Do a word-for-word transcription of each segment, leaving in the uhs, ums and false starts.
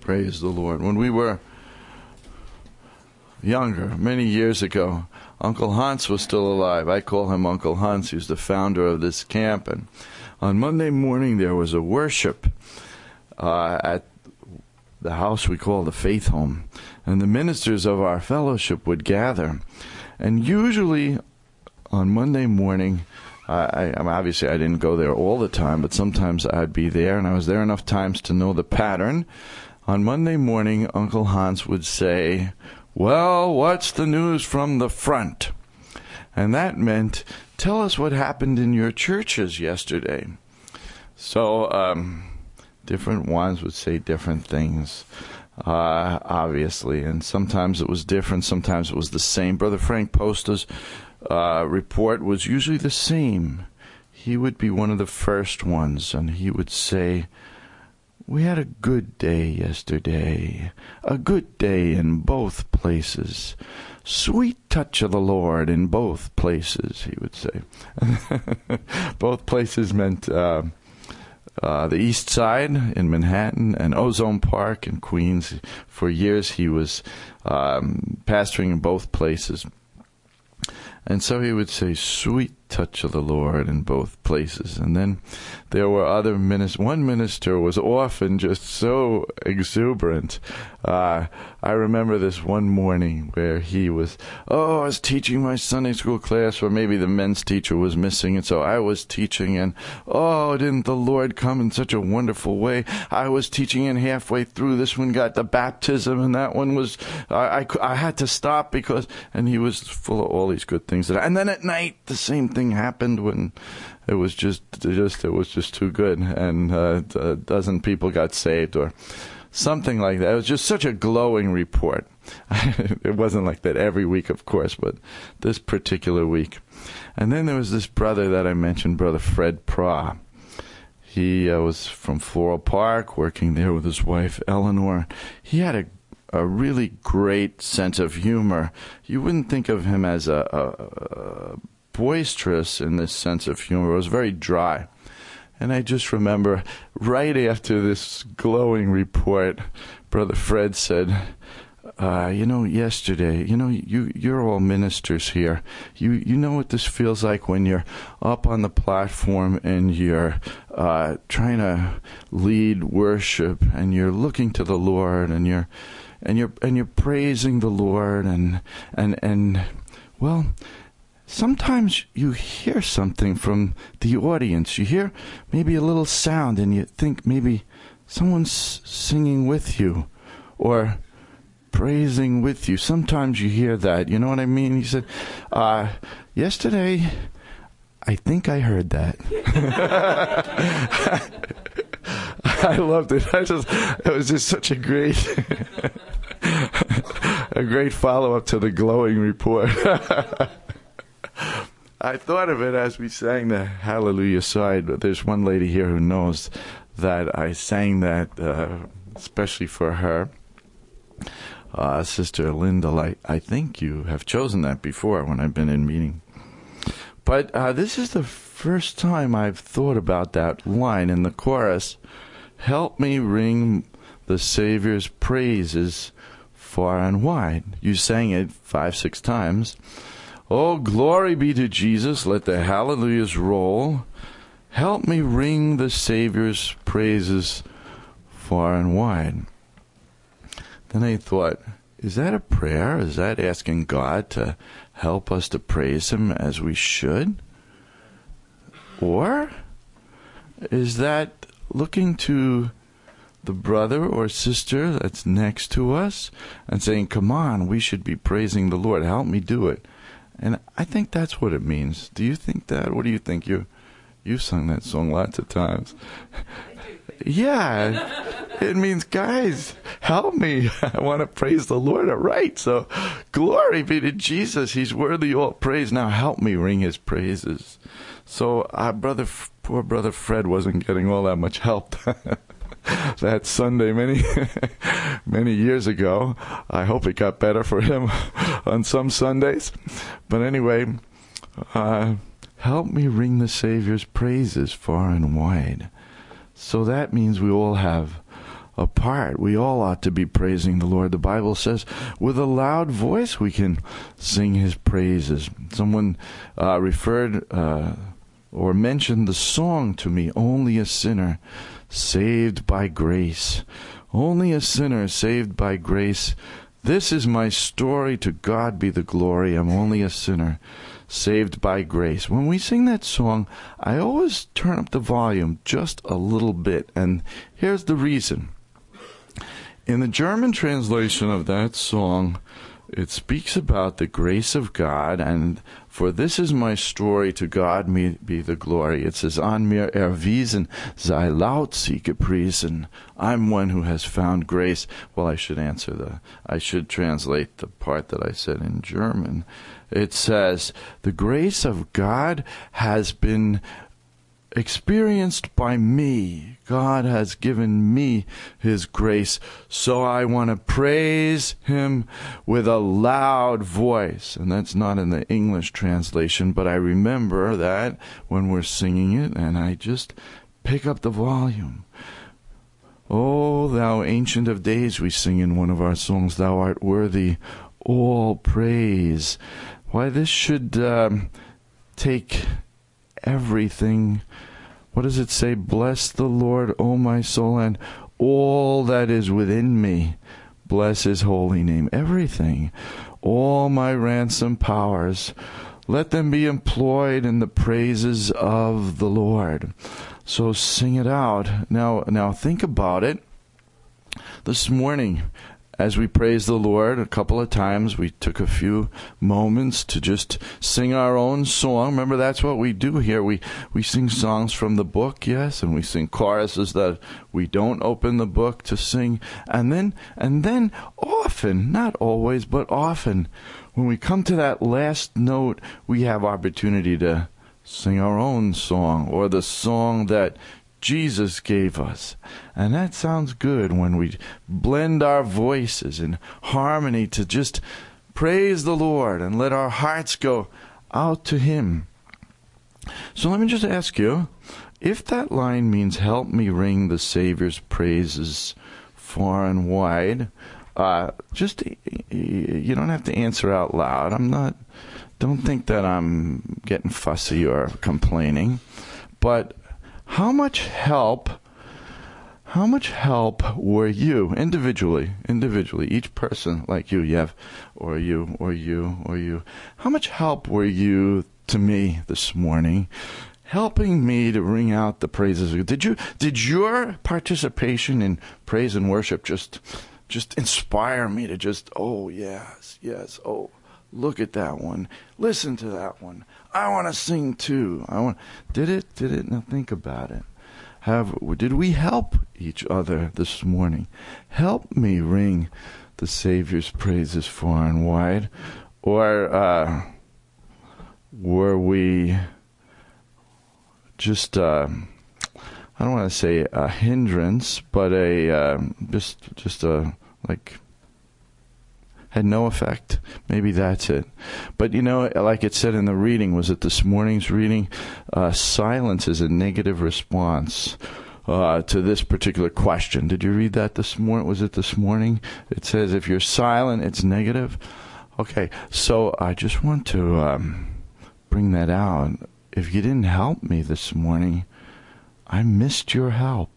Praise the Lord. When we were younger, many years ago, Uncle Hans was still alive. I call him Uncle Hans. He was the founder of this camp. And on Monday morning, there was a worship uh, at the house we call the Faith Home. And the ministers of our fellowship would gather. And usually on Monday morning, I, I obviously I didn't go there all the time, but sometimes I'd be there, and I was there enough times to know the pattern. On Monday morning, Uncle Hans would say, "Well, what's the news from the front?" And that meant, tell us what happened in your churches yesterday. So um, different ones would say different things, uh, obviously, and sometimes it was different, sometimes it was the same. Brother Frank Posta's uh, report was usually the same. He would be one of the first ones, and he would say, "We had a good day yesterday, a good day in both places. Sweet touch of the Lord in both places," he would say. Both places meant uh, uh, the East Side in Manhattan and Ozone Park in Queens. For years he was um, pastoring in both places. And so he would say, "Sweet touch of the Lord in both places." And then there were other ministers. One minister was often just so exuberant. Uh, I remember this one morning where he was, oh, I was teaching my Sunday school class, or maybe the men's teacher was missing, and so I was teaching, and oh, didn't the Lord come in such a wonderful way? I was teaching, and halfway through, this one got the baptism, and that one was, I, I, I had to stop because, and he was full of all these good things. That, and then at night, the same thing happened when it was just, just it was just too good, and uh, a dozen people got saved, or something like that. It was just such a glowing report. It wasn't like that every week, of course, but this particular week. And then there was this brother that I mentioned, Brother Fred Pra. He uh, was from Floral Park, working there with his wife, Eleanor. He had a a really great sense of humor. You wouldn't think of him as a, a, a boisterous in this sense of humor. It was very dry. And I just remember right after this glowing report, Brother Fred said, uh, you know, yesterday, you know, you, you're all ministers here. You you know what this feels like when you're up on the platform and you're uh, trying to lead worship, and you're looking to the Lord, and you're and you're and you're praising the Lord, and and and well, sometimes you hear something from the audience. You hear maybe a little sound, and you think maybe someone's singing with you or praising with you. Sometimes you hear that. You know what I mean? He said, uh, yesterday, I think I heard that. I loved it. I just, it was just such a great, a great follow-up to the glowing report. I thought of it as we sang the Hallelujah side, but there's one lady here who knows that I sang that uh, especially for her. Uh, Sister Linda, I, I think you have chosen that before when I've been in meeting. But uh, this is the first time I've thought about that line in the chorus, "Help me ring the Savior's praises far and wide." You sang it five, six times. Oh, glory be to Jesus, let the hallelujahs roll. Help me ring the Savior's praises far and wide. Then I thought, is that a prayer? Is that asking God to help us to praise Him as we should? Or is that looking to the brother or sister that's next to us and saying, come on, we should be praising the Lord. Help me do it. And I think that's what it means. Do you think that? What do you think? You, you've sung that song lots of times. Yeah, it means, guys, help me. I want to praise the Lord. All right, so glory be to Jesus. He's worthy of all praise. Now help me ring His praises. So our brother, poor Brother Fred wasn't getting all that much help that Sunday many, many years ago. I hope it got better for him on some Sundays. But anyway, uh, help me ring the Savior's praises far and wide. So that means we all have apart. We all ought to be praising the Lord. The Bible says with a loud voice we can sing his praises. Someone uh, referred uh, or mentioned the song to me, Only a Sinner Saved by Grace. Only a sinner saved by grace. This is my story. To God be the glory. I'm only a sinner saved by grace. When we sing that song, I always turn up the volume just a little bit. And here's the reason. In the German translation of that song, it speaks about the grace of God, and for this is my story, to God me be the glory. It says, An mir erwiesen sei laut sie gepriesen. I'm one who has found grace. Well, I should answer the, I should translate the part that I said in German. It says, the grace of God has been experienced by me. God has given me his grace, so I want to praise him with a loud voice. And that's not in the English translation, but I remember that when we're singing it, and I just pick up the volume. Oh, thou ancient of days, we sing in one of our songs, thou art worthy all praise. Why, this should um, take everything. What does it say? Bless the Lord, O my soul, and all that is within me. Bless his holy name. Everything. All my ransom powers. Let them be employed in the praises of the Lord. So sing it out. Now, now think about it. This morning, as we praised the Lord a couple of times, we took a few moments to just sing our own song. Remember, that's what we do here. We we sing songs from the book, yes, and we sing choruses that we don't open the book to sing. And then, and then often, not always, but often, when we come to that last note, we have opportunity to sing our own song, or the song that Jesus gave us. And that sounds good when we blend our voices in harmony to just praise the Lord and let our hearts go out to him. So let me just ask you, if that line means help me ring the Savior's praises far and wide, uh, just, you don't have to answer out loud. I'm not, don't think that I'm getting fussy or complaining, but How much help, how much help were you individually, individually, each person like you, you have, or you, or you, or you, how much help were you to me this morning, helping me to ring out the praises? Did you, did your participation in praise and worship just, just inspire me to just, oh yes, yes, oh, look at that one, listen to that one. I want to sing too. I want. Did it? Did it? Now think about it. Have did we help each other this morning? Help me ring the Savior's praises far and wide, or uh, were we just? Uh, I don't want to say a hindrance, but a uh, just just a like. Had no effect. Maybe that's it. But, you know, like it said in the reading, was it this morning's reading? Uh, silence is a negative response uh, to this particular question. Did you read that this morning? Was it this morning? It says if you're silent, it's negative. Okay, so I just want to um, bring that out. If you didn't help me this morning, I missed your help.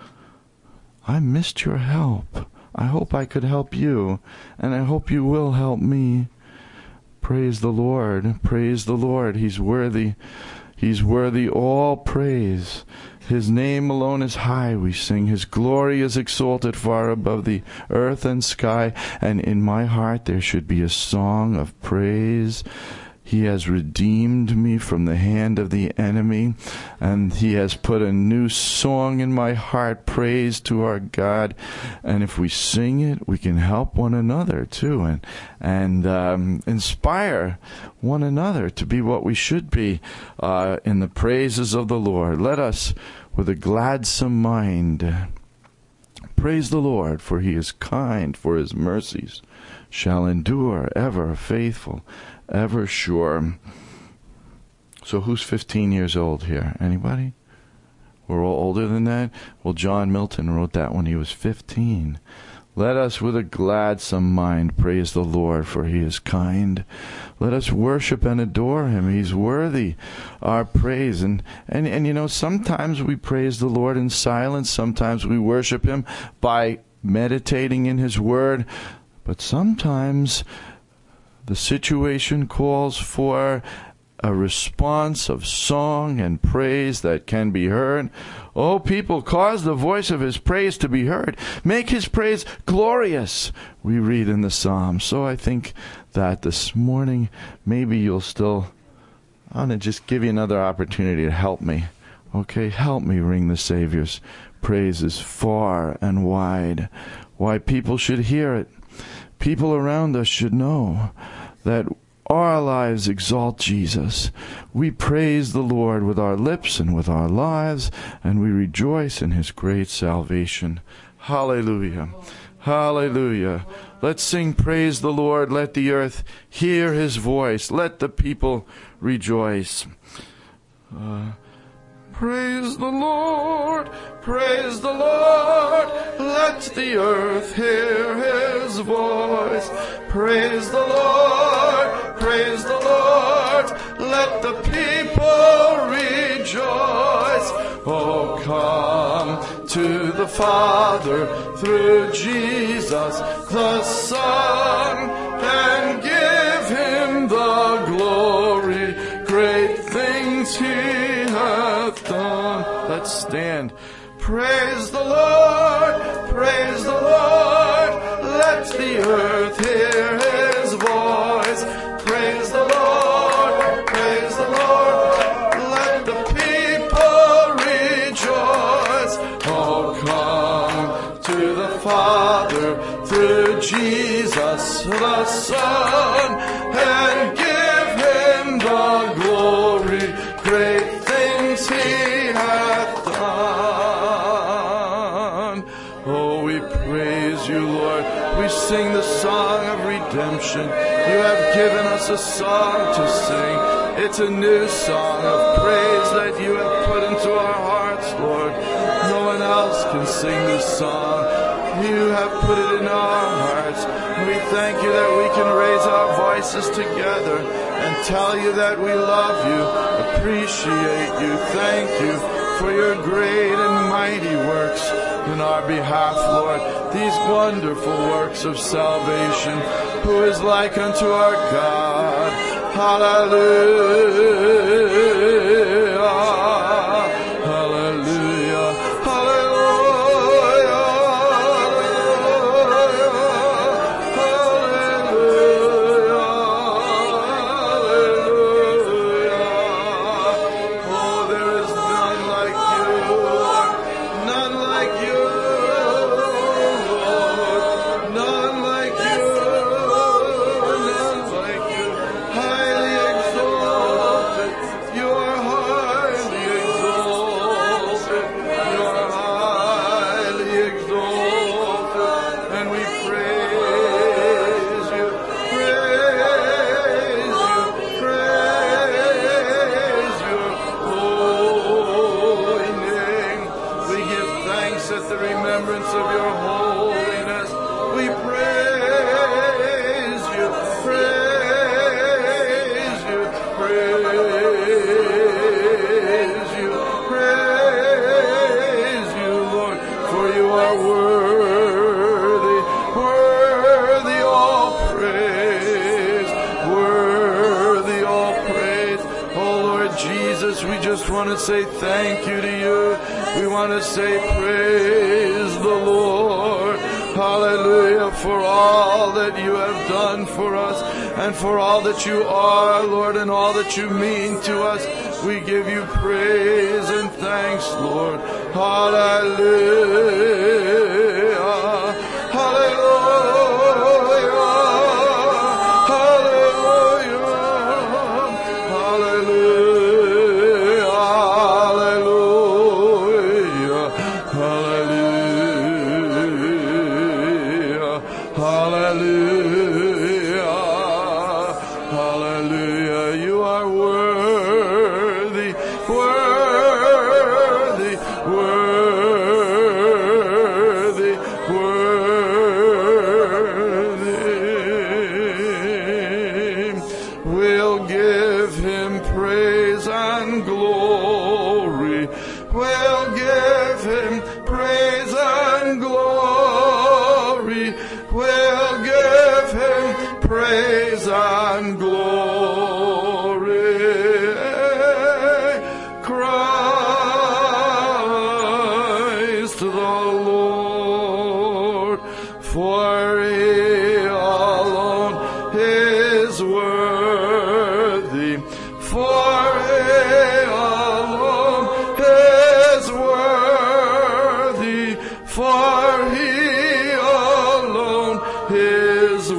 I missed your help. I hope I could help you, and I hope you will help me. Praise the Lord. Praise the Lord. He's worthy. He's worthy all praise. His name alone is high, we sing. His glory is exalted far above the earth and sky. And in my heart there should be a song of praise. He has redeemed me from the hand of the enemy, and he has put a new song in my heart, praise to our God. And if we sing it, we can help one another too, and and um, inspire one another to be what we should be uh, in the praises of the Lord. Let us, with a gladsome mind, praise the Lord, for he is kind, for his mercies shall endure, ever faithful, ever sure. So who's fifteen years old here? Anybody? We're all older than that. Well, John Milton wrote that when he was fifteen. Let us with a gladsome mind praise the Lord, for he is kind. Let us worship and adore him. He's worthy our praise. And, and, and you know, sometimes we praise the Lord in silence. Sometimes we worship him by meditating in his word. But sometimes the situation calls for a response of song and praise that can be heard. Oh, people, cause the voice of his praise to be heard. Make his praise glorious, we read in the Psalms. So I think that this morning, maybe you'll still, I want to just give you another opportunity to help me. Okay, help me ring the Savior's praises far and wide. Why people should hear it. People around us should know that our lives exalt Jesus. We praise the Lord with our lips and with our lives, and we rejoice in his great salvation. Hallelujah. Hallelujah. Let's sing praise the Lord. Let the earth hear his voice. Let the people rejoice. Uh, praise the Lord. Praise the Lord. Let the earth hear his voice. Praise the Lord. Praise the Lord. Let the people rejoice. Oh, come to the Father through Jesus the Son, and give him the glory. Great things he hath done. Let's stand. Praise the Lord. Praise the Lord. Let the earth hear his voice. Praise the Lord. Praise the Lord. Let the people rejoice. Oh, come to the Father through Jesus the Son, and give him the glory. Great things he hath done. Oh, we praise you, Lord. We sing the song of redemption. You have given us a song to sing. It's a new song of praise that you have put into our hearts, Lord. No one else can sing this song. You have put it in our hearts. We thank you that we can raise our voices together and tell you that we love you, appreciate you, thank you for your great and mighty works in our behalf, Lord. These wonderful works of salvation. Who is like unto our God? Hallelujah. Hallelujah. Hallelujah. Hallelujah. Hallelujah. Oh, there is none like you, Lord. None like you, Lord. None like you. None like you. Highly exalted. You are highly exalted. You are highly exalted. And we praise you. Praise you. Praise your holy name. We give thanks at the remembrance of your holiness. We praise you. Praise you. Praise you. Praise you, Lord. For you are worthy. Worthy all praise. Worthy all praise. Oh, Lord Jesus, we just want to say thank you to you. We want to say praise the Lord. Hallelujah, for all that you have done for us and for all that you are, Lord, and all that you mean to us. We give you praise and thanks, Lord. Hallelujah. Hallelujah. Hallelujah. Hallelujah. Hallelujah. Hallelujah. Hallelujah. You are worthy, worthy, praise and glory. Christ the Lord, for he alone is worthy, for he alone is worthy, for he alone is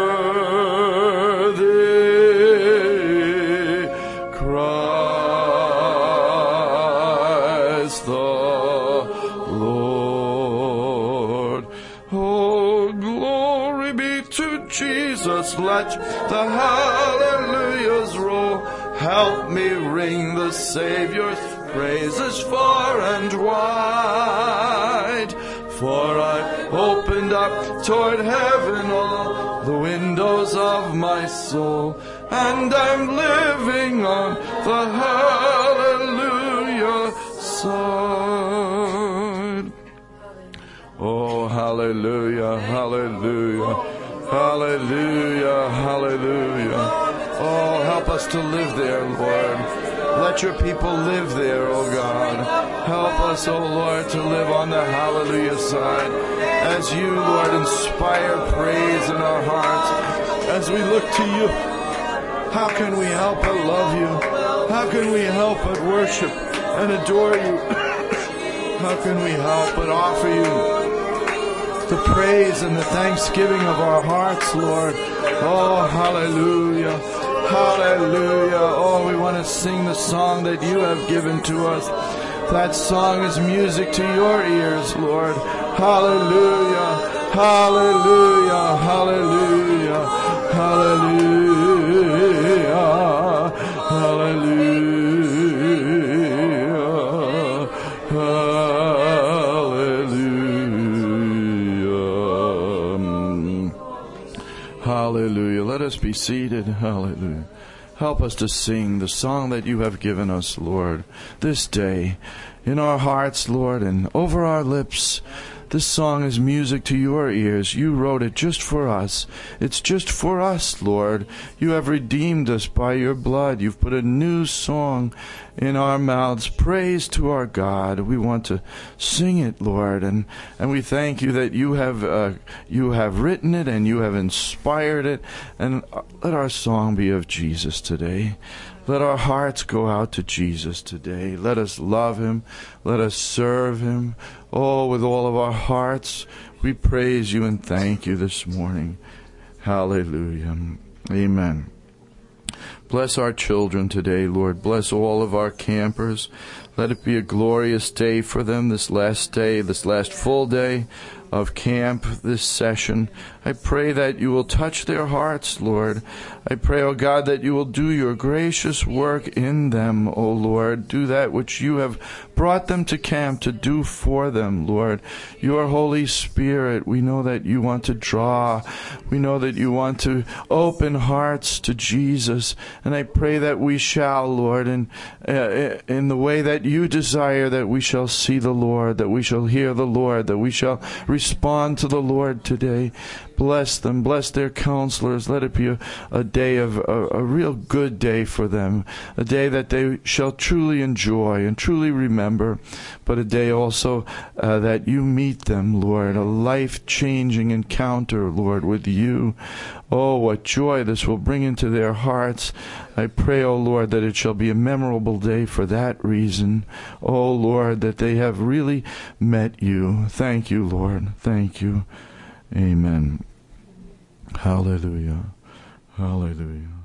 worthy. Christ the Lord. Oh, glory be to Jesus. Let the hallelujahs roll. Help me ring the Savior's praises far and wide. For I opened up toward heaven all the windows of my soul, and I'm living on the hallelujah side. Oh, hallelujah, hallelujah, hallelujah, hallelujah. Oh, help us to live there, Lord. Let your people live there, oh God. Help us, oh Lord, to live on the hallelujah side. As you, Lord, inspire praise in our hearts. As we look to you, how can we help but love you? How can we help but worship and adore you? How can we help but offer you the praise and the thanksgiving of our hearts, Lord? Oh, hallelujah. Hallelujah. Oh, we want to sing the song that you have given to us. That song is music to your ears, Lord. Hallelujah. Hallelujah. Hallelujah. Hallelujah. Hallelujah. Hallelujah. Hallelujah. Let us be seated. Hallelujah. Help us to sing the song that you have given us, Lord, this day in our hearts, Lord, and over our lips. This song is music to your ears. You wrote it just for us. It's just for us, Lord. You have redeemed us by your blood. You've put a new song in our mouths. Praise to our God. We want to sing it, Lord, and and we thank you that you have uh, you have written it and you have inspired it. And let our song be of Jesus today. Let our hearts go out to Jesus today. Let us love him. Let us serve him. Oh, with all of our hearts, we praise you and thank you this morning. Hallelujah. Amen. Bless our children today, Lord. Bless all of our campers. Let it be a glorious day for them, this last day, this last full day of camp, this session. I pray that you will touch their hearts, Lord. I pray, oh God, that you will do your gracious work in them, oh Lord. Do that which you have brought them to camp to do for them, Lord. Your Holy Spirit, we know that you want to draw. We know that you want to open hearts to Jesus. And I pray that we shall, Lord, in, uh, in the way that you desire, that we shall see the Lord, that we shall hear the Lord, that we shall respond to the Lord today. Bless them. Bless their counselors. Let it be a, a day of a, a real good day for them, a day that they shall truly enjoy and truly remember, but a day also uh, that you meet them, Lord, a life-changing encounter, Lord, with you. Oh, what joy this will bring into their hearts. I pray, oh Lord, that it shall be a memorable day for that reason. Oh Lord, that they have really met you. Thank you, Lord. Thank you. Amen. Hallelujah. Hallelujah.